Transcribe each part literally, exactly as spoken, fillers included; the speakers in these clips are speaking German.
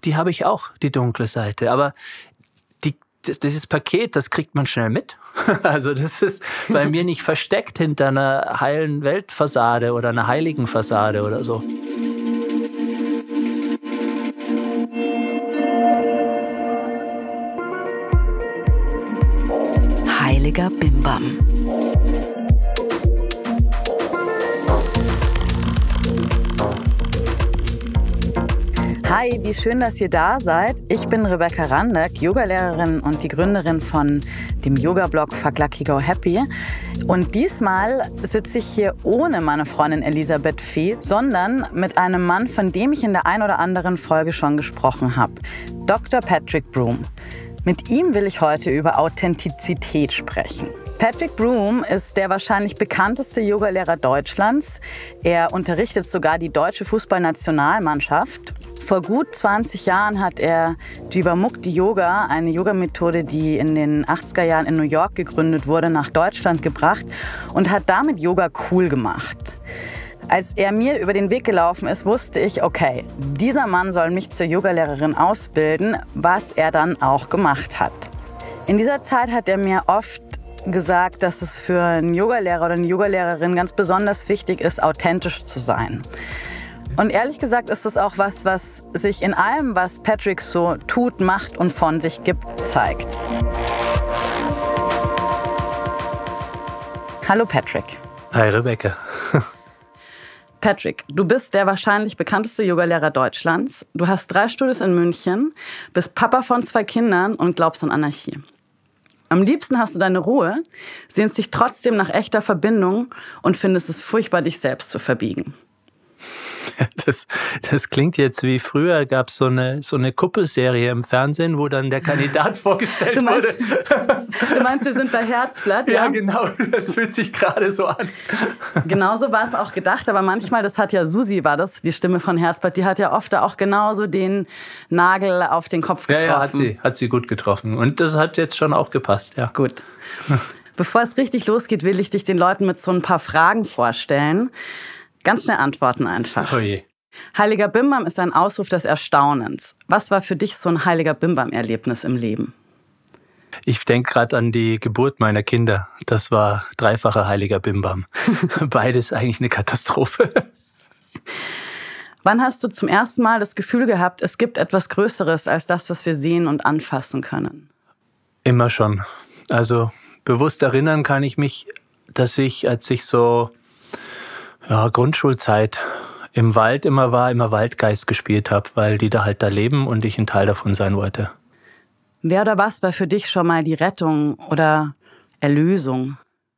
die habe ich auch, die dunkle Seite. Aber die, das, dieses Paket, das kriegt man schnell mit. Also das ist bei mir nicht versteckt hinter einer heilen Weltfassade oder einer heiligen Fassade oder so. Heiliger Bimbam. Hi, wie schön, dass ihr da seid. Ich bin Rebecca Randeck, Yogalehrerin und die Gründerin von dem Yoga-Blog Fuck Lucky Go Happy. Und diesmal sitze ich hier ohne meine Freundin Elisabeth Fee, sondern mit einem Mann, von dem ich in der ein oder anderen Folge schon gesprochen habe, Doktor Patrick Broom. Mit ihm will ich heute über Authentizität sprechen. Patrick Broom ist der wahrscheinlich bekannteste Yogalehrer Deutschlands. Er unterrichtet sogar die deutsche Fußballnationalmannschaft. Vor gut zwanzig Jahren hat er Jivamukti Yoga, eine Yogamethode, die in den achtziger Jahren in New York gegründet wurde, nach Deutschland gebracht und hat damit Yoga cool gemacht. Als er mir über den Weg gelaufen ist, wusste ich, okay, dieser Mann soll mich zur Yogalehrerin ausbilden, was er dann auch gemacht hat. In dieser Zeit hat er mir oft gesagt, dass es für einen Yogalehrer oder eine Yogalehrerin ganz besonders wichtig ist, authentisch zu sein. Und ehrlich gesagt ist das auch was, was sich in allem, was Patrick so tut, macht und von sich gibt, zeigt. Hallo Patrick. Hi Rebecca. Patrick, du bist der wahrscheinlich bekannteste Yogalehrer Deutschlands. Du hast drei Studios in München, bist Papa von zwei Kindern und glaubst an Anarchie. Am liebsten hast du deine Ruhe, sehnst dich trotzdem nach echter Verbindung und findest es furchtbar, dich selbst zu verbiegen. Das, das klingt jetzt wie früher, gab es so eine, so eine Kuppelserie im Fernsehen, wo dann der Kandidat vorgestellt du meinst, wurde. Du meinst, wir sind bei Herzblatt? Ja, ja, genau, das fühlt sich gerade so an. Genauso war es auch gedacht, aber manchmal, das hat ja Susi, war das, die Stimme von Herzblatt, die hat ja oft auch genauso den Nagel auf den Kopf getroffen. Ja, ja, hat sie, hat sie gut getroffen. Und das hat jetzt schon auch gepasst, ja. Gut. Bevor es richtig losgeht, will ich dich den Leuten mit so ein paar Fragen vorstellen. Ganz schnell antworten einfach. Oh je. Heiliger Bimbam ist ein Ausruf des Erstaunens. Was war für dich so ein Heiliger Bimbam-Erlebnis im Leben? Ich denke gerade an die Geburt meiner Kinder. Das war dreifacher Heiliger Bimbam. Beides eigentlich eine Katastrophe. Wann hast du zum ersten Mal das Gefühl gehabt, es gibt etwas Größeres als das, was wir sehen und anfassen können? Immer schon. Also bewusst erinnern kann ich mich, dass ich, als ich so ja, Grundschulzeit im Wald immer war, immer Waldgeist gespielt habe, weil die da halt da leben und ich ein Teil davon sein wollte. Wer oder was war für dich schon mal die Rettung oder Erlösung?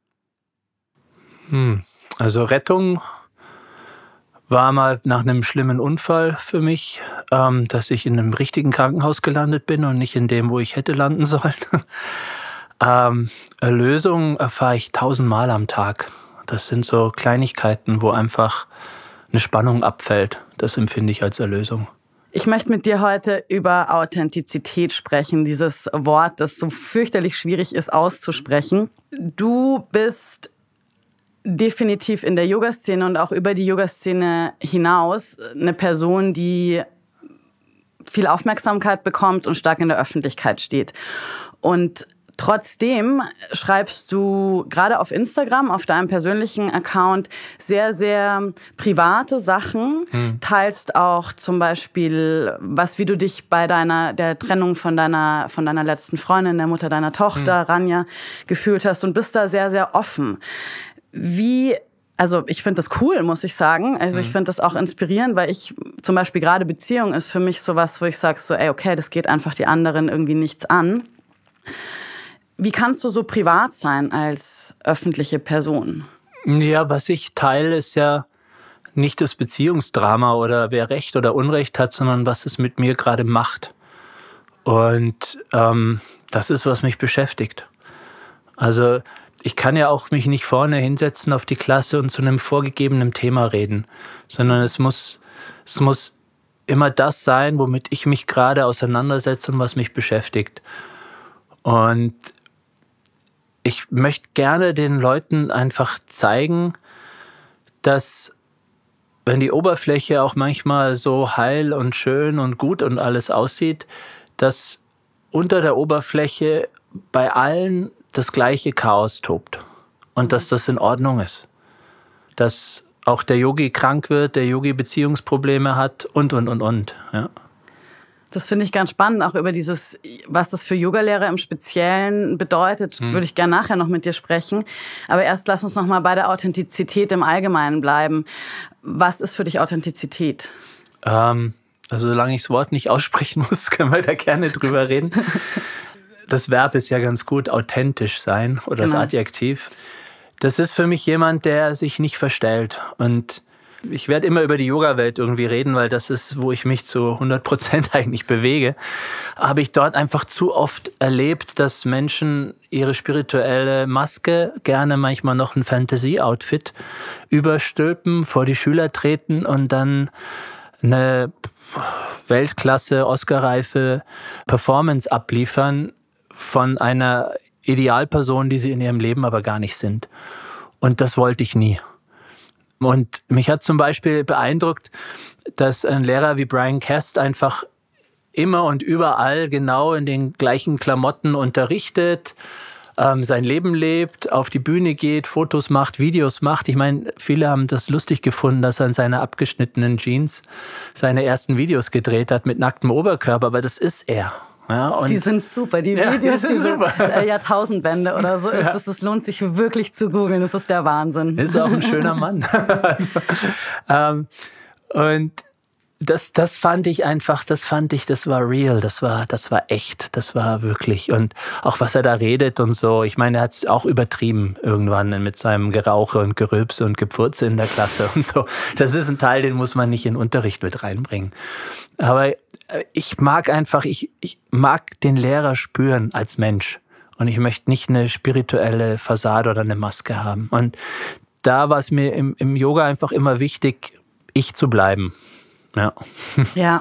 Hm. Also Rettung war mal nach einem schlimmen Unfall für mich, ähm, dass ich in einem richtigen Krankenhaus gelandet bin und nicht in dem, wo ich hätte landen sollen. ähm, Erlösung erfahre ich tausendmal am Tag. Das sind so Kleinigkeiten, wo einfach eine Spannung abfällt. Das empfinde ich als Erlösung. Ich möchte mit dir heute über Authentizität sprechen, dieses Wort, das so fürchterlich schwierig ist auszusprechen. Du bist definitiv in der Yoga-Szene und auch über die Yoga-Szene hinaus eine Person, die viel Aufmerksamkeit bekommt und stark in der Öffentlichkeit steht. Und trotzdem schreibst du gerade auf Instagram, auf deinem persönlichen Account, sehr, sehr private Sachen. Hm. Teilst auch zum Beispiel, was, wie du dich bei deiner, der Trennung von deiner, von deiner letzten Freundin, der Mutter deiner Tochter, hm. Rania, gefühlt hast und bist da sehr, sehr offen. Wie, also ich finde das cool, muss ich sagen. Also ich finde das auch inspirierend, weil ich zum Beispiel gerade Beziehung ist für mich sowas, wo ich sage so, ey, okay, das geht einfach die anderen irgendwie nichts an. Wie kannst du so privat sein als öffentliche Person? Ja, was ich teile, ist ja nicht das Beziehungsdrama oder wer Recht oder Unrecht hat, sondern was es mit mir gerade macht. Und ähm, das ist, was mich beschäftigt. Also ich kann ja auch mich nicht vorne hinsetzen auf die Klasse und zu einem vorgegebenen Thema reden, sondern es muss, es muss immer das sein, womit ich mich gerade auseinandersetze und was mich beschäftigt. Und ich möchte gerne den Leuten einfach zeigen, dass wenn die Oberfläche auch manchmal so heil und schön und gut und alles aussieht, dass unter der Oberfläche bei allen das gleiche Chaos tobt und dass das in Ordnung ist. Dass auch der Yogi krank wird, der Yogi Beziehungsprobleme hat und, und, und, und. Ja. Das finde ich ganz spannend, auch über dieses, was das für Yogalehrer im Speziellen bedeutet, hm. würde ich gerne nachher noch mit dir sprechen. Aber erst lass uns noch mal bei der Authentizität im Allgemeinen bleiben. Was ist für dich Authentizität? Ähm, also solange ich das Wort nicht aussprechen muss, können wir da gerne drüber reden. Das Verb ist ja ganz gut, authentisch sein oder genau. Das Adjektiv. Das ist für mich jemand, der sich nicht verstellt. Und ich werde immer über die Yoga-Welt irgendwie reden, weil das ist, wo ich mich zu hundert Prozent eigentlich bewege. Habe ich dort einfach zu oft erlebt, dass Menschen ihre spirituelle Maske, gerne manchmal noch ein Fantasy-Outfit, überstülpen, vor die Schüler treten und dann eine Weltklasse, Oscar-reife Performance abliefern von einer Idealperson, die sie in ihrem Leben aber gar nicht sind. Und das wollte ich nie. Und mich hat zum Beispiel beeindruckt, dass ein Lehrer wie Brian Cast einfach immer und überall genau in den gleichen Klamotten unterrichtet, ähm, sein Leben lebt, auf die Bühne geht, Fotos macht, Videos macht. Ich meine, viele haben das lustig gefunden, dass er in seiner abgeschnittenen Jeans seine ersten Videos gedreht hat mit nacktem Oberkörper, aber das ist er. Ja, und die sind super, die ja, Videos, die diese super. Jahrtausendwende oder so ist ja. das. Es lohnt sich wirklich zu googeln, das ist der Wahnsinn. Ist auch ein schöner Mann. also, ähm, und das, das fand ich einfach, das fand ich, das war real, das war, das war echt, das war wirklich. Und auch was er da redet und so, ich meine, er hat es auch übertrieben irgendwann mit seinem Gerauche und Gerülpse und Gepfurze in der Klasse und so. Das ist ein Teil, den muss man nicht in Unterricht mit reinbringen. Aber ich mag einfach, ich, ich mag den Lehrer spüren als Mensch. Und ich möchte nicht eine spirituelle Fassade oder eine Maske haben. Und da war es mir im, im Yoga einfach immer wichtig, ich zu bleiben. Ja. Ja.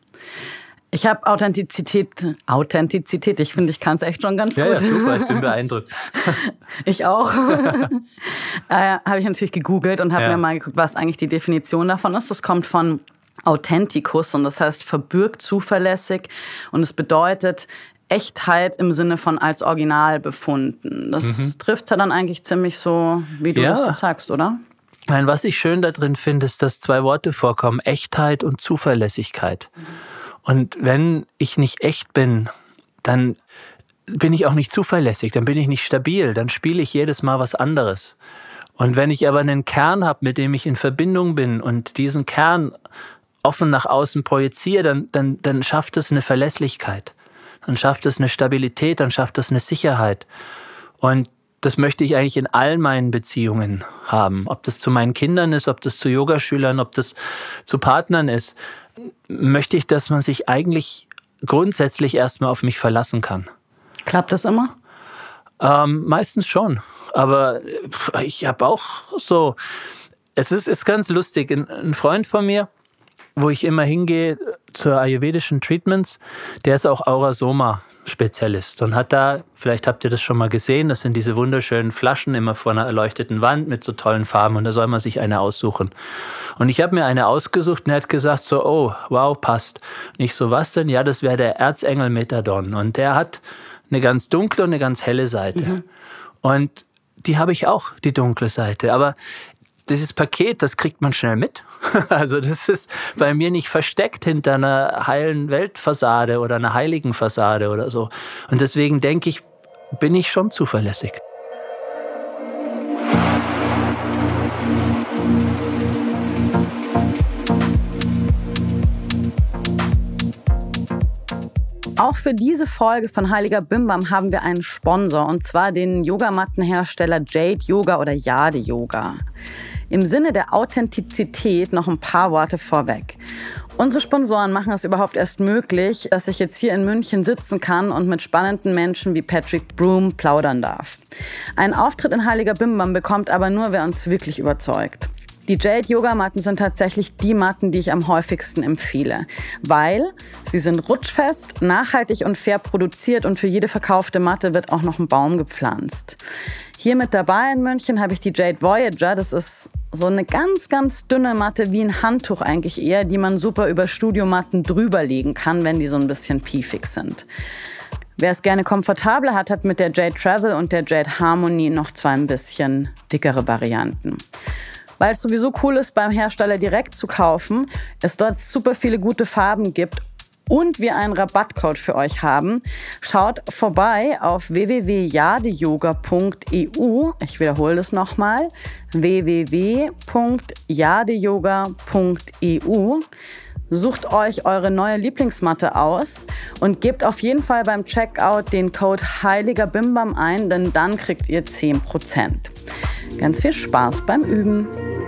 Ich habe Authentizität, Authentizität, ich finde, ich kann es echt schon ganz ja, gut. Ja, super, ich bin beeindruckt. Ich auch. äh, habe ich natürlich gegoogelt und habe ja. mir mal geguckt, was eigentlich die Definition davon ist. Das kommt von Authenticus und das heißt verbürgt, zuverlässig und es bedeutet Echtheit im Sinne von als Original befunden. Das mhm. trifft ja dann eigentlich ziemlich so, wie du ja. das sagst, oder? Nein, was ich schön da drin finde, ist, dass zwei Worte vorkommen, Echtheit und Zuverlässigkeit. Mhm. Und wenn ich nicht echt bin, dann bin ich auch nicht zuverlässig, dann bin ich nicht stabil, dann spiele ich jedes Mal was anderes. Und wenn ich aber einen Kern habe, mit dem ich in Verbindung bin und diesen Kern offen nach außen projiziere, dann, dann, dann schafft es eine Verlässlichkeit, dann schafft es eine Stabilität, dann schafft es eine Sicherheit. Und das möchte ich eigentlich in allen meinen Beziehungen haben. Ob das zu meinen Kindern ist, ob das zu Yogaschülern, ob das zu Partnern ist, möchte ich, dass man sich eigentlich grundsätzlich erstmal auf mich verlassen kann. Klappt das immer? Ähm, meistens schon. Aber ich habe auch so, es ist, ist ganz lustig, ein, ein Freund von mir, wo ich immer hingehe zu ayurvedischen Treatments, der ist auch Aurasoma-Spezialist und hat da, vielleicht habt ihr das schon mal gesehen, das sind diese wunderschönen Flaschen immer vor einer erleuchteten Wand mit so tollen Farben und da soll man sich eine aussuchen. Und ich habe mir eine ausgesucht und er hat gesagt so, oh, wow, passt. Nicht so, was denn? Ja, das wäre der Erzengel Methadon und der hat eine ganz dunkle und eine ganz helle Seite. Mhm. Und die habe ich auch, die dunkle Seite, aber dieses Paket, das kriegt man schnell mit. Also das ist bei mir nicht versteckt hinter einer heilen Weltfassade oder einer heiligen Fassade oder so. Und deswegen denke ich, bin ich schon zuverlässig. Auch für diese Folge von Heiliger Bimbam haben wir einen Sponsor, und zwar den Yogamattenhersteller Jade Yoga oder Jade Yoga. Im Sinne der Authentizität noch ein paar Worte vorweg. Unsere Sponsoren machen es überhaupt erst möglich, dass ich jetzt hier in München sitzen kann und mit spannenden Menschen wie Patrick Broom plaudern darf. Einen Auftritt in Heiliger Bimbam bekommt aber nur, wer uns wirklich überzeugt. Die Jade-Yogamatten sind tatsächlich die Matten, die ich am häufigsten empfehle, weil sie sind rutschfest, nachhaltig und fair produziert und für jede verkaufte Matte wird auch noch ein Baum gepflanzt. Hier mit dabei in München habe ich die Jade Voyager. Das ist so eine ganz, ganz dünne Matte, wie ein Handtuch eigentlich eher, die man super über Studiomatten drüber legen kann, wenn die so ein bisschen piefig sind. Wer es gerne komfortabler hat, hat mit der Jade Travel und der Jade Harmony noch zwei ein bisschen dickere Varianten. Weil es sowieso cool ist, beim Hersteller direkt zu kaufen, es dort super viele gute Farben gibt und wir einen Rabattcode für euch haben, schaut vorbei auf w w w punkt jadeyoga punkt e u. Ich wiederhole das nochmal, w w w punkt jadeyoga punkt e u. Sucht euch eure neue Lieblingsmatte aus und gebt auf jeden Fall beim Checkout den Code Heiliger Bimbam ein, denn dann kriegt ihr zehn Prozent. Ganz viel Spaß beim Üben.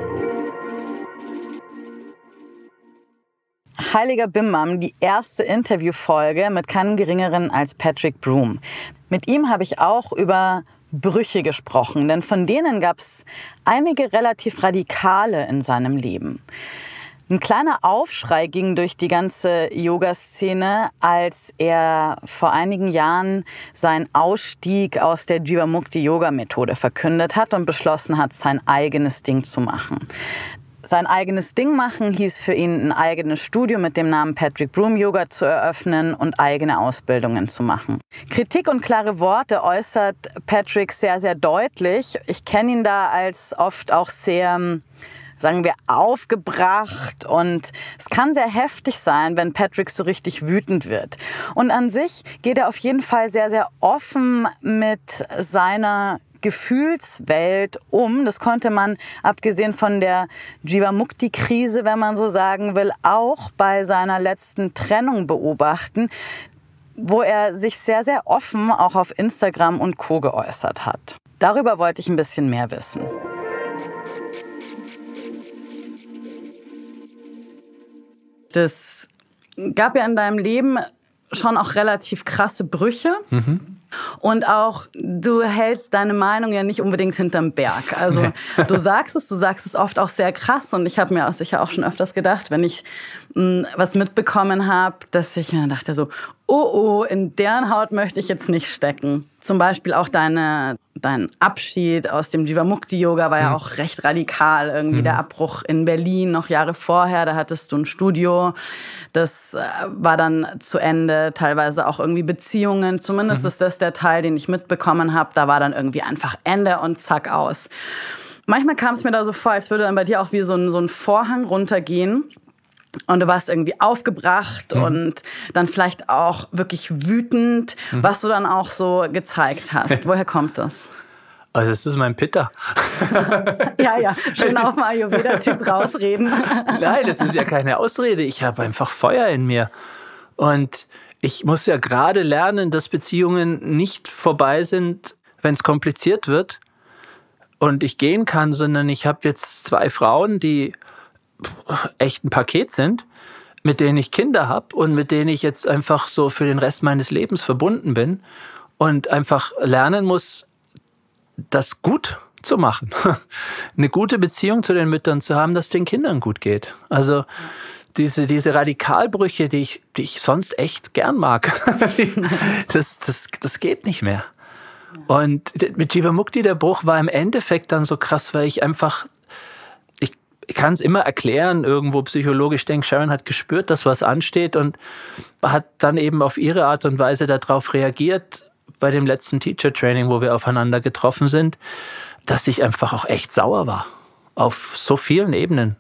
Heiliger Bimbam, die erste Interviewfolge mit keinem Geringeren als Patrick Broom. Mit ihm habe ich auch über Brüche gesprochen, denn von denen gab es einige relativ radikale in seinem Leben. Ein kleiner Aufschrei ging durch die ganze Yoga-Szene, als er vor einigen Jahren seinen Ausstieg aus der Jivamukti-Yoga-Methode verkündet hat und beschlossen hat, sein eigenes Ding zu machen. Sein eigenes Ding machen hieß für ihn, ein eigenes Studio mit dem Namen Patrick Broom Yoga zu eröffnen und eigene Ausbildungen zu machen. Kritik und klare Worte äußert Patrick sehr, sehr deutlich. Ich kenne ihn da als oft auch sehr, sagen wir, aufgebracht, und es kann sehr heftig sein, wenn Patrick so richtig wütend wird. Und an sich geht er auf jeden Fall sehr, sehr offen mit seiner Gefühlswelt um. Das konnte man, abgesehen von der Jivamukti-Krise, wenn man so sagen will, auch bei seiner letzten Trennung beobachten, wo er sich sehr, sehr offen auch auf Instagram und Co. geäußert hat. Darüber wollte ich ein bisschen mehr wissen. Das gab ja in deinem Leben schon auch relativ krasse Brüche. Mhm. Und auch, du hältst deine Meinung ja nicht unbedingt hinterm Berg. Also nee. du sagst es, du sagst es oft auch sehr krass. Und ich habe mir auch sicher auch schon öfters gedacht, wenn ich mh, was mitbekommen habe, dass ich mir dachte so, oh oh, in deren Haut möchte ich jetzt nicht stecken. Zum Beispiel auch deine, dein Abschied aus dem Jivamukti-Yoga war ja mhm. auch recht radikal. Irgendwie mhm. der Abbruch in Berlin noch Jahre vorher, da hattest du ein Studio. Das war dann zu Ende, teilweise auch irgendwie Beziehungen. Zumindest mhm. ist das der Teil, den ich mitbekommen habe. Da war dann irgendwie einfach Ende und zack aus. Manchmal kam es mir da so vor, als würde dann bei dir auch wie so ein, so ein Vorhang runtergehen. Und du warst irgendwie aufgebracht mhm. und dann vielleicht auch wirklich wütend, mhm. was du dann auch so gezeigt hast. Woher kommt das? Also das ist mein Pitta. ja, ja, schön auf den Ayurveda-Typ rausreden. Nein, das ist ja keine Ausrede. Ich habe einfach Feuer in mir. Und ich muss ja gerade lernen, dass Beziehungen nicht vorbei sind, wenn es kompliziert wird und ich gehen kann, sondern ich habe jetzt zwei Frauen, die echt ein Paket sind, mit denen ich Kinder habe und mit denen ich jetzt einfach so für den Rest meines Lebens verbunden bin und einfach lernen muss, das gut zu machen. Eine gute Beziehung zu den Müttern zu haben, dass den Kindern gut geht. Also diese, diese Radikalbrüche, die ich, die ich sonst echt gern mag, das, das, das geht nicht mehr. Und mit Jivamukti, der Bruch war im Endeffekt dann so krass, weil ich einfach Ich kann es immer erklären, irgendwo psychologisch denke, Sharon hat gespürt, dass was ansteht und hat dann eben auf ihre Art und Weise darauf reagiert bei dem letzten Teacher-Training, wo wir aufeinander getroffen sind, dass ich einfach auch echt sauer war. Auf so vielen Ebenen.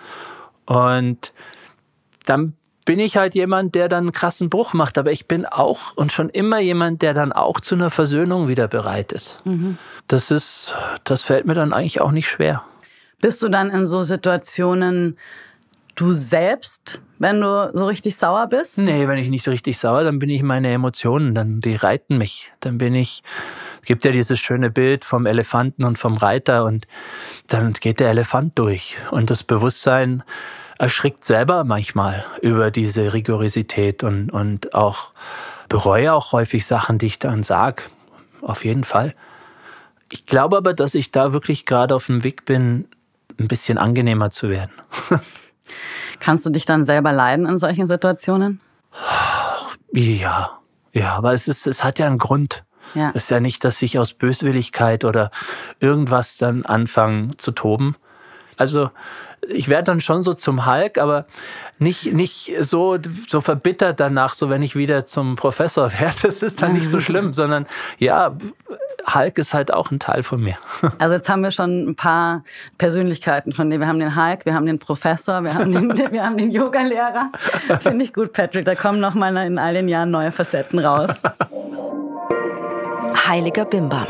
Und dann bin ich halt jemand, der dann einen krassen Bruch macht. Aber ich bin auch und schon immer jemand, der dann auch zu einer Versöhnung wieder bereit ist. Mhm. Das ist, das fällt mir dann eigentlich auch nicht schwer. Bist du dann in so Situationen du selbst, wenn du so richtig sauer bist? Nee, wenn ich nicht so richtig sauer, dann bin ich meine Emotionen, dann die reiten mich. Dann bin ich, es gibt ja dieses schöne Bild vom Elefanten und vom Reiter und dann geht der Elefant durch. Und das Bewusstsein erschrickt selber manchmal über diese Rigorosität und, und auch bereue auch häufig Sachen, die ich dann sage. Auf jeden Fall. Ich glaube aber, dass ich da wirklich gerade auf dem Weg bin, ein bisschen angenehmer zu werden. Kannst du dich dann selber leiden in solchen Situationen? Ja, ja, aber es ist, es hat ja einen Grund. Ja. Es ist ja nicht, dass ich aus Böswilligkeit oder irgendwas dann anfange zu toben. Also ich werde dann schon so zum Hulk, aber nicht, nicht so, so verbittert danach, so wenn ich wieder zum Professor werde. Das ist dann nicht so schlimm, sondern ja, Hulk ist halt auch ein Teil von mir. Also jetzt haben wir schon ein paar Persönlichkeiten von denen. Wir haben den Hulk, wir haben den Professor, wir haben den, wir haben den Yogalehrer. Finde ich gut, Patrick. Da kommen noch mal in all den Jahren neue Facetten raus. Heiliger Bimbam.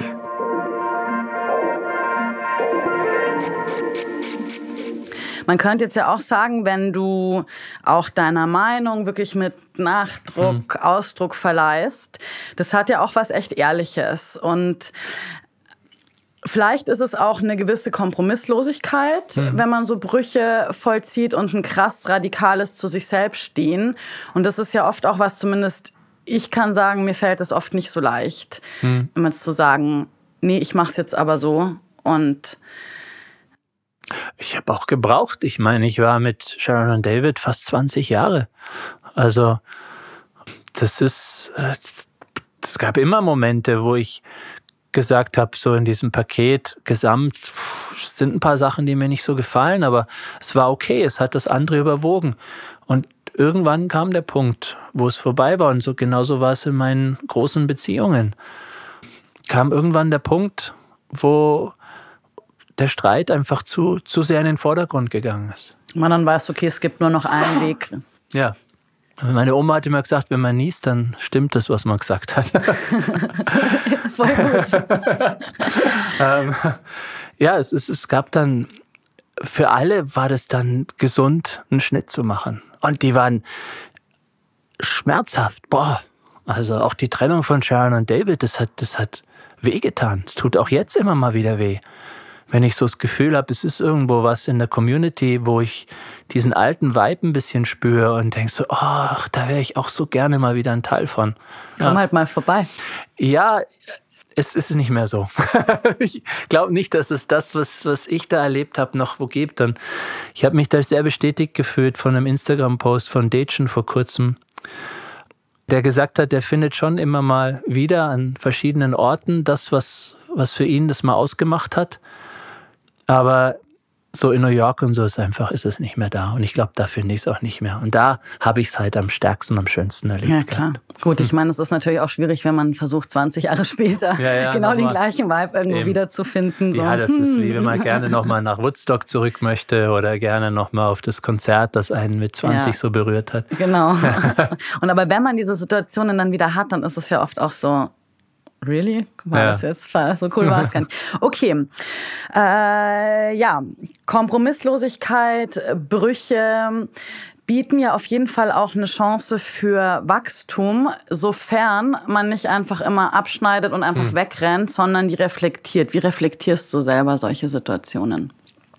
Man könnte jetzt ja auch sagen, wenn du auch deiner Meinung wirklich mit Nachdruck, mhm. Ausdruck verleihst, das hat ja auch was echt Ehrliches. Und vielleicht ist es auch eine gewisse Kompromisslosigkeit, mhm. wenn man so Brüche vollzieht und ein krass radikales zu sich selbst stehen. Und das ist ja oft auch was, zumindest ich kann sagen, mir fällt es oft nicht so leicht, mhm. immer zu sagen, nee, ich mach's jetzt aber so. Und ich habe auch gebraucht. Ich meine, ich war mit Sharon und David fast zwanzig Jahre. Also das ist, es gab immer Momente, wo ich gesagt habe, so in diesem Paket gesamt sind ein paar Sachen, die mir nicht so gefallen, aber es war okay, es hat das andere überwogen. Und irgendwann kam der Punkt, wo es vorbei war. Und so genauso war es in meinen großen Beziehungen. Kam irgendwann der Punkt, wo der Streit einfach zu, zu sehr in den Vordergrund gegangen ist. Man dann weiß, okay, es gibt nur noch einen Weg. Ja. Meine Oma hat immer gesagt, wenn man niest, dann stimmt das, was man gesagt hat. Voll gut. ähm, ja, es, es, es gab dann, für alle war das dann gesund, einen Schnitt zu machen. Und die waren schmerzhaft. Boah, also auch die Trennung von Sharon und David, das hat, das hat wehgetan. Es tut auch jetzt immer mal wieder weh. Wenn ich so das Gefühl habe, es ist irgendwo was in der Community, wo ich diesen alten Vibe ein bisschen spüre und denke so, oh, da wäre ich auch so gerne mal wieder ein Teil von. Komm ja. halt mal vorbei. Ja, es ist nicht mehr so. Ich glaube nicht, dass es das, was, was ich da erlebt habe, noch wo gibt. Und ich habe mich da sehr bestätigt gefühlt von einem Instagram-Post von Dejan vor kurzem, der gesagt hat, der findet schon immer mal wieder an verschiedenen Orten das, was, was für ihn das mal ausgemacht hat. Aber so in New York und so ist einfach, ist es nicht mehr da. Und ich glaube, da finde ich es auch nicht mehr. Und da habe ich es halt am stärksten, am schönsten erlebt. Ja, klar. Gehabt. Gut, ich meine, es ist natürlich auch schwierig, wenn man versucht, zwanzig Jahre später ja, ja, genau den gleichen Vibe irgendwo eben wiederzufinden. So. Ja, das ist wie wenn man gerne nochmal nach Woodstock zurück möchte oder gerne nochmal auf das Konzert, das einen mit zwanzig ja. so berührt hat. Genau. Und aber wenn man diese Situationen dann wieder hat, dann ist es ja oft auch so, really? War ja. das jetzt? So cool war es gar nicht. Okay. Äh, ja, Kompromisslosigkeit, Brüche bieten ja auf jeden Fall auch eine Chance für Wachstum, sofern man nicht einfach immer abschneidet und einfach mhm. wegrennt, sondern die reflektiert. Wie reflektierst du selber solche Situationen?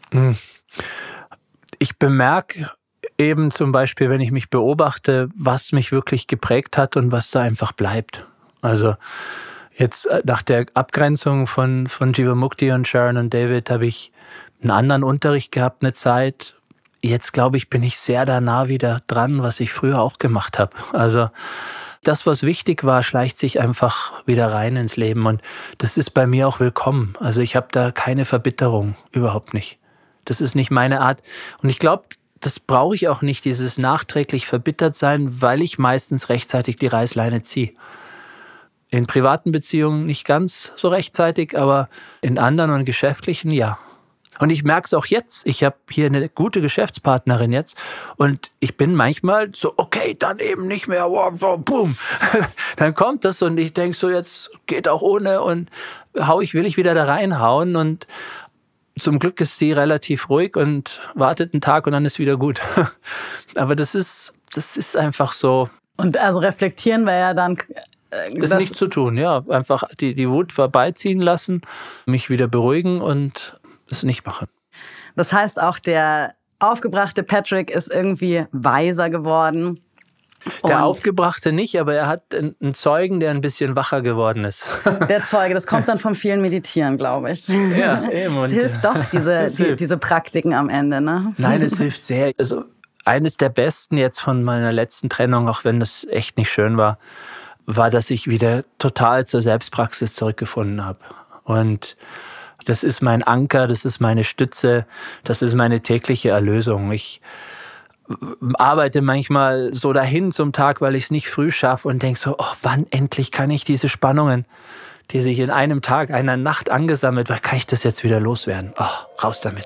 Ich bemerke eben zum Beispiel, wenn ich mich beobachte, was mich wirklich geprägt hat und was da einfach bleibt. Also jetzt nach der Abgrenzung von, von Jivamukti und Sharon und David habe ich einen anderen Unterricht gehabt, eine Zeit. Jetzt, glaube ich, bin ich sehr da nah wieder dran, was ich früher auch gemacht habe. Also das, was wichtig war, schleicht sich einfach wieder rein ins Leben. Und das ist bei mir auch willkommen. Also ich habe da keine Verbitterung, überhaupt nicht. Das ist nicht meine Art. Und ich glaube, das brauche ich auch nicht, dieses nachträglich verbittert sein, weil ich meistens rechtzeitig die Reißleine ziehe. In privaten Beziehungen nicht ganz so rechtzeitig, aber in anderen und geschäftlichen ja. Und ich merke es auch jetzt. Ich habe hier eine gute Geschäftspartnerin jetzt und ich bin manchmal so, okay, dann eben nicht mehr, wow, wow, boom. Dann kommt das und ich denke so, jetzt geht auch ohne und hau ich, will ich wieder da reinhauen und zum Glück ist sie relativ ruhig und wartet einen Tag und dann ist wieder gut. Aber das ist, das ist einfach so. Und also reflektieren wir ja dann... Ist nichts zu tun, ja. Einfach die, die Wut vorbeiziehen lassen, mich wieder beruhigen und es nicht machen. Das heißt, auch der aufgebrachte Patrick ist irgendwie weiser geworden. Der Aufgebrachte nicht, aber er hat einen Zeugen, der ein bisschen wacher geworden ist. Der Zeuge, das kommt dann vom vielen Meditieren, glaube ich. Ja, eben. Es hilft doch, diese, die, hilft. diese Praktiken am Ende, ne? Nein, es hilft sehr. Also eines der besten jetzt von meiner letzten Trennung, auch wenn das echt nicht schön war, war, dass ich wieder total zur Selbstpraxis zurückgefunden habe. Und das ist mein Anker, das ist meine Stütze, das ist meine tägliche Erlösung. Ich arbeite manchmal so dahin zum Tag, weil ich es nicht früh schaffe und denke so, oh, wann endlich kann ich diese Spannungen, die sich in einem Tag, einer Nacht angesammelt, wann kann ich das jetzt wieder loswerden? Oh, raus damit.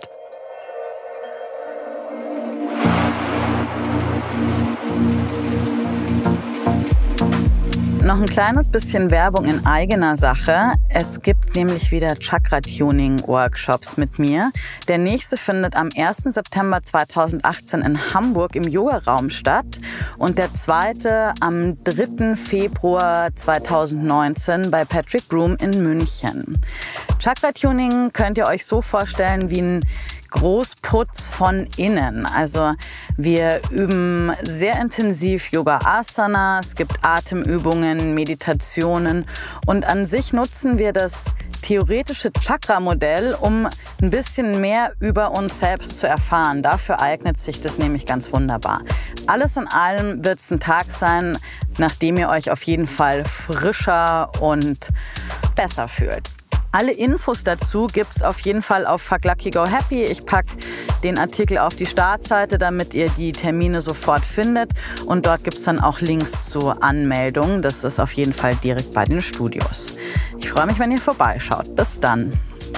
Noch ein kleines bisschen Werbung in eigener Sache. Es gibt nämlich wieder Chakra-Tuning-Workshops mit mir. Der nächste findet am ersten September zweitausendachtzehn in Hamburg im Yoga-Raum statt und der zweite am dritten Februar zweitausendneunzehn bei Patrick Broom in München. Chakra-Tuning könnt ihr euch so vorstellen wie ein Großputz von innen. Also wir üben sehr intensiv Yoga Asana, es gibt Atemübungen, Meditationen und an sich nutzen wir das theoretische Chakra-Modell, um ein bisschen mehr über uns selbst zu erfahren. Dafür eignet sich das nämlich ganz wunderbar. Alles in allem wird es ein Tag sein, nachdem ihr euch auf jeden Fall frischer und besser fühlt. Alle Infos dazu gibt's auf jeden Fall auf Fuck Lucky Go Happy. Ich pack den Artikel auf die Startseite, damit ihr die Termine sofort findet. Und dort gibt's dann auch Links zur Anmeldung. Das ist auf jeden Fall direkt bei den Studios. Ich freue mich, wenn ihr vorbeischaut. Bis dann.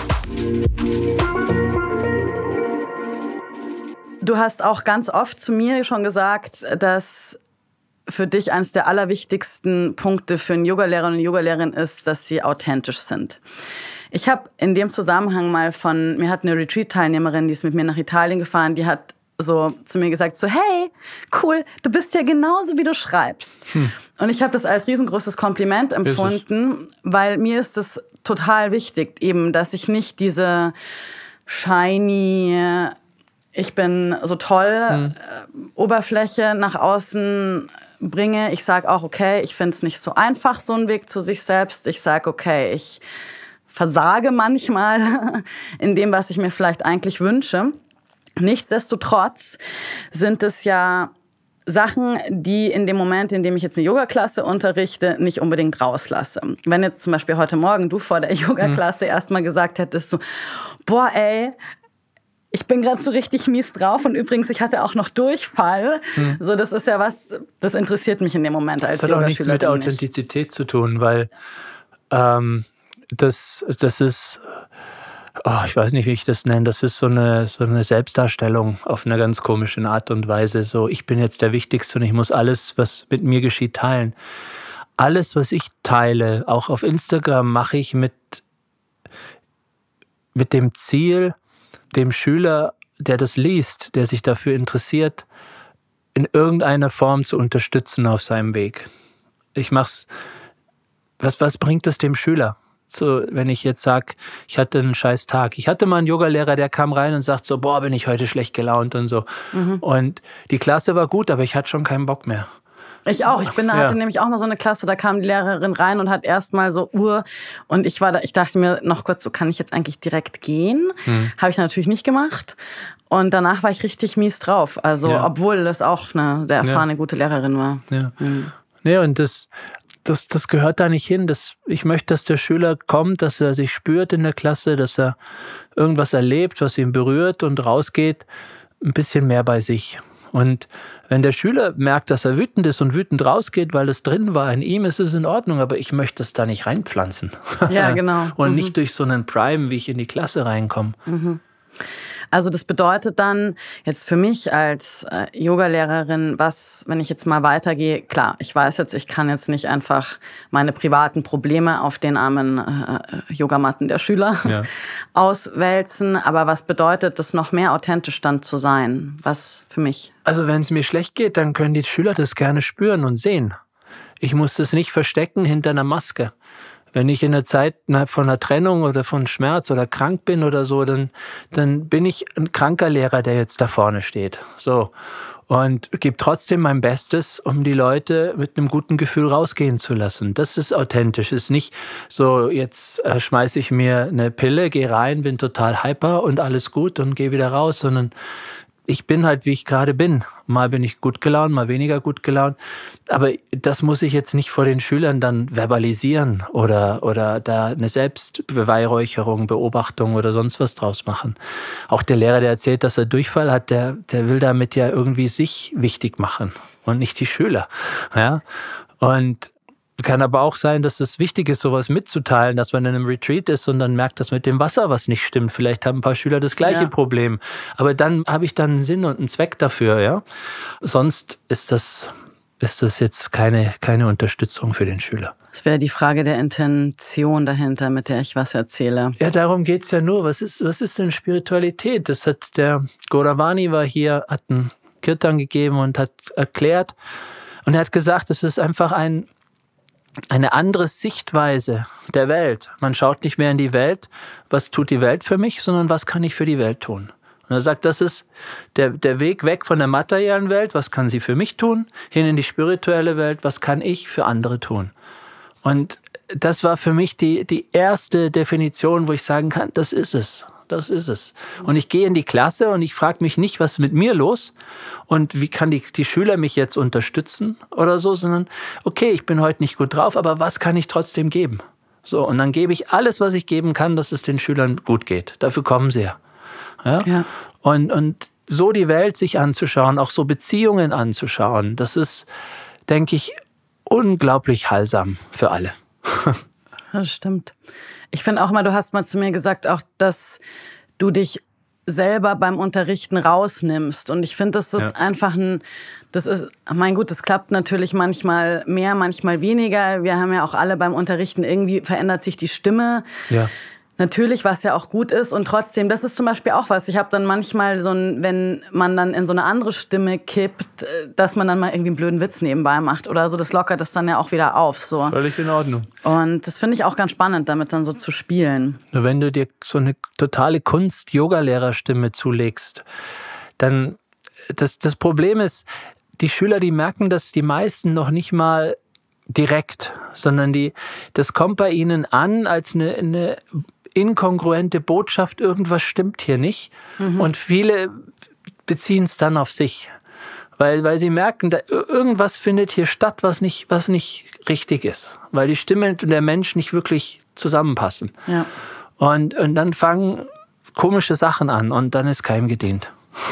Du hast auch ganz oft zu mir schon gesagt, dass für dich eines der allerwichtigsten Punkte für einen Yogalehrer und eine Yogalehrerin ist, dass sie authentisch sind. Ich habe in dem Zusammenhang mal von, mir hat eine Retreat-Teilnehmerin, die ist mit mir nach Italien gefahren, die hat so zu mir gesagt, so hey, cool, du bist ja genauso, wie du schreibst. Hm. Und ich habe das als riesengroßes Kompliment empfunden, weil mir ist es total wichtig, eben, dass ich nicht diese shiny, ich bin so toll, hm. Oberfläche nach außen bringe. Ich sage auch, okay, ich finde es nicht so einfach, so ein Weg zu sich selbst. Ich sage, okay, ich versage manchmal in dem, was ich mir vielleicht eigentlich wünsche. Nichtsdestotrotz sind es ja Sachen, die in dem Moment, in dem ich jetzt eine Yoga-Klasse unterrichte, nicht unbedingt rauslasse. Wenn jetzt zum Beispiel heute Morgen du vor der Yoga-Klasse mhm. erstmal gesagt hättest, so, boah, ey, ich bin gerade so richtig mies drauf und übrigens, ich hatte auch noch Durchfall. Hm. So, das ist ja was, das interessiert mich in dem Moment als Yogaschülerin. Das hat auch nichts mit Authentizität zu tun, weil ähm, das, das ist, oh, ich weiß nicht, wie ich das nenne, das ist so eine, so eine Selbstdarstellung auf eine ganz komische Art und Weise. So, ich bin jetzt der Wichtigste und ich muss alles, was mit mir geschieht, teilen. Alles, was ich teile, auch auf Instagram, mache ich mit, mit dem Ziel, dem Schüler, der das liest, der sich dafür interessiert, in irgendeiner Form zu unterstützen auf seinem Weg. Ich mach's, was, was bringt es dem Schüler? So, wenn ich jetzt sage, ich hatte einen scheiß Tag. Ich hatte mal einen Yogalehrer, der kam rein und sagt so, boah, bin ich heute schlecht gelaunt und so. Mhm. Und die Klasse war gut, aber ich hatte schon keinen Bock mehr. Ich auch. Ich bin da, hatte ja. nämlich auch mal so eine Klasse, da kam die Lehrerin rein und hat erst mal so Uhr und ich war da, ich dachte mir noch kurz, so kann ich jetzt eigentlich direkt gehen? Hm. Habe ich natürlich nicht gemacht und danach war ich richtig mies drauf. Also ja. obwohl das auch eine sehr erfahrene, ja. gute Lehrerin war. Ja, hm. ja und das, das, das gehört da nicht hin. Das, ich möchte, dass der Schüler kommt, dass er sich spürt in der Klasse, dass er irgendwas erlebt, was ihn berührt und rausgeht, ein bisschen mehr bei sich. Und wenn der Schüler merkt, dass er wütend ist und wütend rausgeht, weil es drin war in ihm, ist es in Ordnung, aber ich möchte es da nicht reinpflanzen. Ja, genau. Und mhm. nicht durch so einen Prime, wie ich in die Klasse reinkomme. Mhm. Also das bedeutet dann jetzt für mich als äh, Yogalehrerin, was, wenn ich jetzt mal weitergehe, klar, ich weiß jetzt, ich kann jetzt nicht einfach meine privaten Probleme auf den armen äh, Yogamatten der Schüler ja. auswälzen, aber was bedeutet das noch mehr authentisch dann zu sein? Was für mich? Also wenn es mir schlecht geht, dann können die Schüler das gerne spüren und sehen. Ich muss das nicht verstecken hinter einer Maske. Wenn ich in der Zeit von einer Trennung oder von Schmerz oder krank bin oder so, dann, dann bin ich ein kranker Lehrer, der jetzt da vorne steht. So. Und gebe trotzdem mein Bestes, um die Leute mit einem guten Gefühl rausgehen zu lassen. Das ist authentisch. Ist nicht so, jetzt äh, schmeiße ich mir eine Pille, gehe rein, bin total hyper und alles gut und gehe wieder raus, sondern ich bin halt, wie ich gerade bin. Mal bin ich gut gelaunt, mal weniger gut gelaunt. Aber das muss ich jetzt nicht vor den Schülern dann verbalisieren oder, oder da eine Selbstbeweihräucherung, Beobachtung oder sonst was draus machen. Auch der Lehrer, der erzählt, dass er Durchfall hat, der, der will damit ja irgendwie sich wichtig machen und nicht die Schüler. Ja? Und kann aber auch sein, dass es wichtig ist, sowas mitzuteilen, dass man in einem Retreat ist und dann merkt, dass mit dem Wasser was nicht stimmt. Vielleicht haben ein paar Schüler das gleiche ja. Problem. Aber dann habe ich dann einen Sinn und einen Zweck dafür. Ja? Sonst ist das, ist das jetzt keine, keine Unterstützung für den Schüler. Das wäre die Frage der Intention dahinter, mit der ich was erzähle. Ja, darum geht's ja nur. Was ist, was ist denn Spiritualität? Das hat der Gauravani war hier, hat einen Kirtan gegeben und hat erklärt. Und er hat gesagt, es ist einfach ein eine andere Sichtweise der Welt. Man schaut nicht mehr in die Welt, was tut die Welt für mich, sondern was kann ich für die Welt tun. Und er sagt, das ist der, der Weg weg von der materiellen Welt, was kann sie für mich tun, hin in die spirituelle Welt, was kann ich für andere tun. Und das war für mich die, die erste Definition, wo ich sagen kann, das ist es. Das ist es. Und ich gehe in die Klasse und ich frage mich nicht, was ist mit mir los und wie kann die, die Schüler mich jetzt unterstützen oder so, sondern okay, ich bin heute nicht gut drauf, aber was kann ich trotzdem geben? So, und dann gebe ich alles, was ich geben kann, dass es den Schülern gut geht. Dafür kommen sie ja. Ja? Ja. Und, und so die Welt sich anzuschauen, auch so Beziehungen anzuschauen, das ist, denke ich, unglaublich heilsam für alle. Das stimmt. Ich finde auch mal, du hast mal zu mir gesagt, auch, dass du dich selber beim Unterrichten rausnimmst. Und ich finde, das ist ja. einfach ein, das ist, mein Gut, das klappt natürlich manchmal mehr, manchmal weniger. Wir haben ja auch alle beim Unterrichten, irgendwie verändert sich die Stimme. Ja. Natürlich, was ja auch gut ist. Und trotzdem, das ist zum Beispiel auch was. Ich habe dann manchmal so ein, wenn man dann in so eine andere Stimme kippt, dass man dann mal irgendwie einen blöden Witz nebenbei macht oder so. Das lockert das dann ja auch wieder auf. So. Völlig in Ordnung. Und das finde ich auch ganz spannend, damit dann so zu spielen. Nur wenn du dir so eine totale Kunst-Yoga-Lehrerstimme zulegst, dann, das, das Problem ist, die Schüler, die merken das, die meisten noch nicht mal direkt, sondern die, das kommt bei ihnen an als eine, eine inkongruente Botschaft, irgendwas stimmt hier nicht. Mhm. Und viele beziehen es dann auf sich, weil, weil sie merken, da, irgendwas findet hier statt, was nicht, was nicht richtig ist, weil die Stimme und der Mensch nicht wirklich zusammenpassen. Ja. Und, und dann fangen komische Sachen an und dann ist keinem gedient.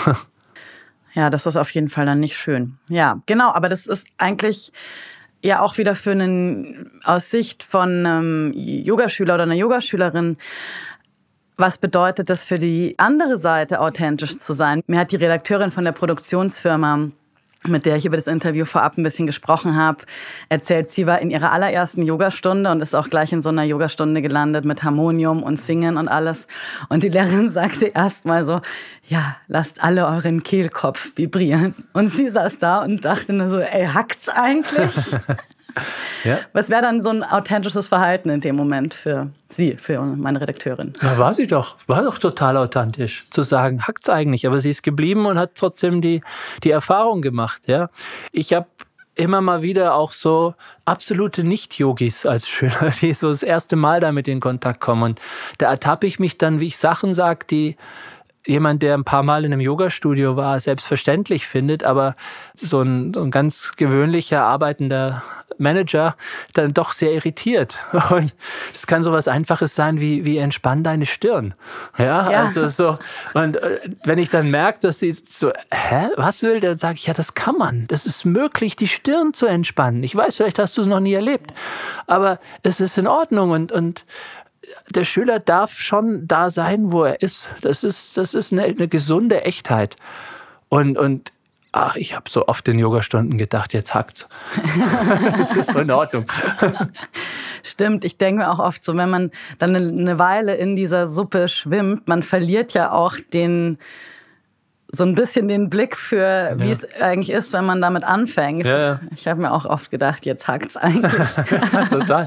Ja, das ist auf jeden Fall dann nicht schön. Ja, genau, aber das ist eigentlich ja auch wieder für einen, aus Sicht von einem Yogaschüler oder einer Yogaschülerin, was bedeutet das für die andere Seite, authentisch zu sein? Mir hat die Redakteurin von der Produktionsfirma, mit der ich über das Interview vorab ein bisschen gesprochen habe, erzählt, sie war in ihrer allerersten Yogastunde und ist auch gleich in so einer Yogastunde gelandet mit Harmonium und Singen und alles. Und die Lehrerin sagte erst mal so, ja, lasst alle euren Kehlkopf vibrieren. Und sie saß da und dachte nur so, ey, hackt's eigentlich? Ja. Was wäre dann so ein authentisches Verhalten in dem Moment für Sie, für meine Redakteurin? Na, war sie doch. War doch total authentisch, zu sagen, hackt's eigentlich. Aber sie ist geblieben und hat trotzdem die, die Erfahrung gemacht. Ja? Ich habe immer mal wieder auch so absolute Nicht-Yogis als Schüler, die so das erste Mal damit in Kontakt kommen. Und da ertappe ich mich dann, wie ich Sachen sage, die jemand, der ein paar Mal in einem Yogastudio war, selbstverständlich findet, aber so ein, so ein ganz gewöhnlicher, arbeitender Manager dann doch sehr irritiert. Und es kann so was Einfaches sein wie, wie entspann deine Stirn. Ja, ja. Also so. Und äh, wenn ich dann merke, dass sie so, hä, was will, dann sage ich, ja, das kann man. Das ist möglich, die Stirn zu entspannen. Ich weiß, vielleicht hast du es noch nie erlebt, aber es ist in Ordnung und, und der Schüler darf schon da sein, wo er ist. Das ist, das ist eine, eine gesunde Echtheit. Und, und ach, ich habe so oft in Yogastunden gedacht, jetzt hackt's. Das ist so in Ordnung. Stimmt, ich denke mir auch oft so, wenn man dann eine Weile in dieser Suppe schwimmt, man verliert ja auch den, so ein bisschen den Blick für, wie ja. es eigentlich ist, wenn man damit anfängt. Ja, ja. Ich habe mir auch oft gedacht, jetzt hackt's eigentlich. Total.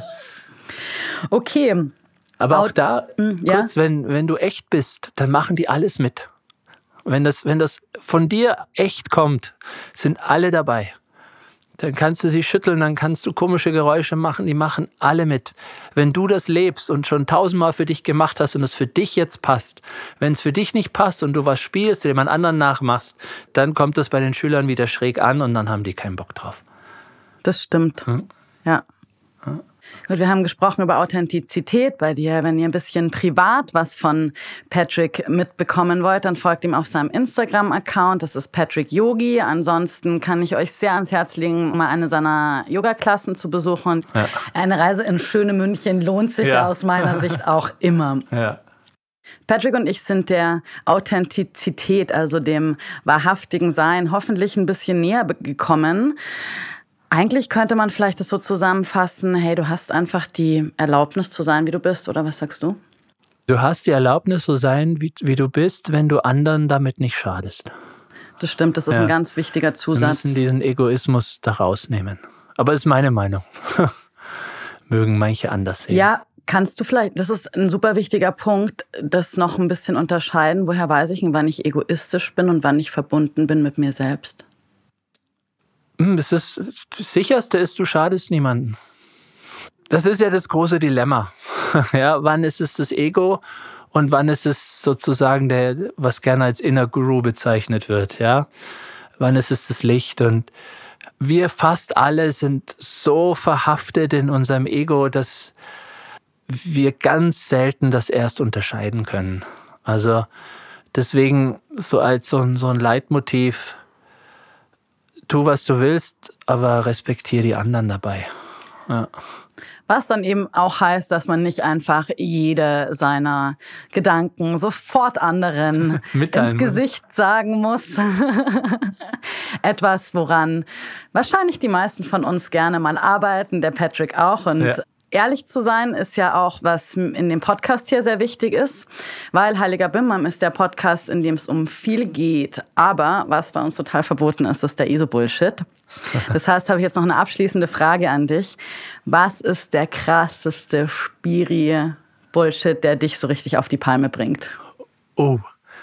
Okay. Aber auch da, ja? kurz, wenn, wenn du echt bist, dann machen die alles mit. Wenn das, wenn das von dir echt kommt, sind alle dabei. Dann kannst du sie schütteln, dann kannst du komische Geräusche machen, die machen alle mit. Wenn du das lebst und schon tausendmal für dich gemacht hast und es für dich jetzt passt, wenn es für dich nicht passt und du was spielst, jemand anderen nachmachst, dann kommt das bei den Schülern wieder schräg an und dann haben die keinen Bock drauf. Das stimmt, hm? ja. Hm? Gut, wir haben gesprochen über Authentizität bei dir. Wenn ihr ein bisschen privat was von Patrick mitbekommen wollt, dann folgt ihm auf seinem Instagram-Account. Das ist Patrick Yogi. Ansonsten kann ich euch sehr ans Herz legen, mal eine seiner Yoga-Klassen zu besuchen. Ja. Eine Reise in schöne München lohnt sich ja. aus meiner Sicht auch immer. Ja. Patrick und ich sind der Authentizität, also dem wahrhaftigen Sein, hoffentlich ein bisschen näher gekommen. Eigentlich könnte man vielleicht das so zusammenfassen, hey, du hast einfach die Erlaubnis zu sein, wie du bist, oder was sagst du? Du hast die Erlaubnis zu sein, wie, wie du bist, wenn du anderen damit nicht schadest. Das stimmt, das ist ja. ein ganz wichtiger Zusatz. Wir müssen diesen Egoismus da rausnehmen. Aber das ist meine Meinung. Mögen manche anders sehen. Ja, kannst du vielleicht, das ist ein super wichtiger Punkt, das noch ein bisschen unterscheiden. Woher weiß ich, wann ich egoistisch bin und wann ich verbunden bin mit mir selbst? Das, ist, das Sicherste ist, du schadest niemanden. Das ist ja das große Dilemma. Ja, wann ist es das Ego und wann ist es sozusagen der, was gerne als Inner Guru bezeichnet wird. Ja? Wann ist es das Licht? Und wir fast alle sind so verhaftet in unserem Ego, dass wir ganz selten das erst unterscheiden können. Also deswegen so als so ein, so ein Leitmotiv: Tu, was du willst, aber respektiere die anderen dabei. Ja. Was dann eben auch heißt, dass man nicht einfach jede seiner Gedanken sofort anderen ins Gesicht sagen muss. Etwas, woran wahrscheinlich die meisten von uns gerne mal arbeiten, der Patrick auch. Und ja. Ehrlich zu sein ist ja auch, was in dem Podcast hier sehr wichtig ist, weil Heiliger Bimbam ist der Podcast, in dem es um viel geht. Aber was bei uns total verboten ist, ist der I S O-Bullshit. Das heißt, habe ich jetzt noch eine abschließende Frage an dich. Was ist der krasseste Spiri-Bullshit, der dich so richtig auf die Palme bringt? Oh.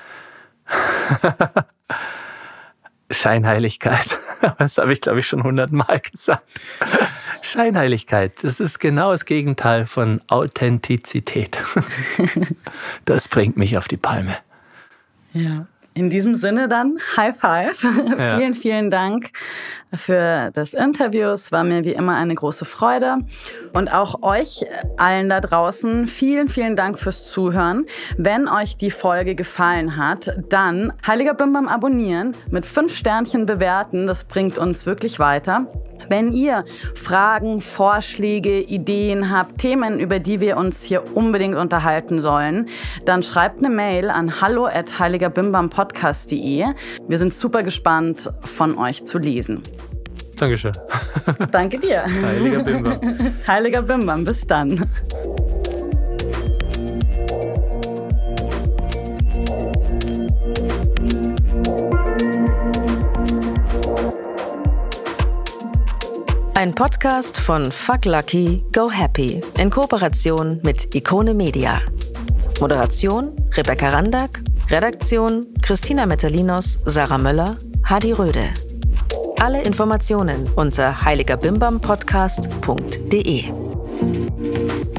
Scheinheiligkeit. Das habe ich, glaube ich, schon hundertmal gesagt. Scheinheiligkeit, das ist genau das Gegenteil von Authentizität. Das bringt mich auf die Palme. Ja. In diesem Sinne dann, High Five. Ja. Vielen, vielen Dank für das Interview. Es war mir wie immer eine große Freude. Und auch euch allen da draußen, vielen, vielen Dank fürs Zuhören. Wenn euch die Folge gefallen hat, dann Heiliger Bimbam abonnieren, mit fünf Sternchen bewerten. Das bringt uns wirklich weiter. Wenn ihr Fragen, Vorschläge, Ideen habt, Themen, über die wir uns hier unbedingt unterhalten sollen, dann schreibt eine Mail an hallo at heiligerbimbampodcast punkt de. Wir sind super gespannt, von euch zu lesen. Dankeschön. Danke dir. Heiliger Bimbam. Heiliger Bimbam, bis dann. Ein Podcast von Fuck Lucky, Go Happy in Kooperation mit Ikone Media. Moderation Rebecca Randack, Redaktion Christina Metalinos, Sarah Möller, Hadi Röde. Alle Informationen unter heiligerbimbampodcast punkt de.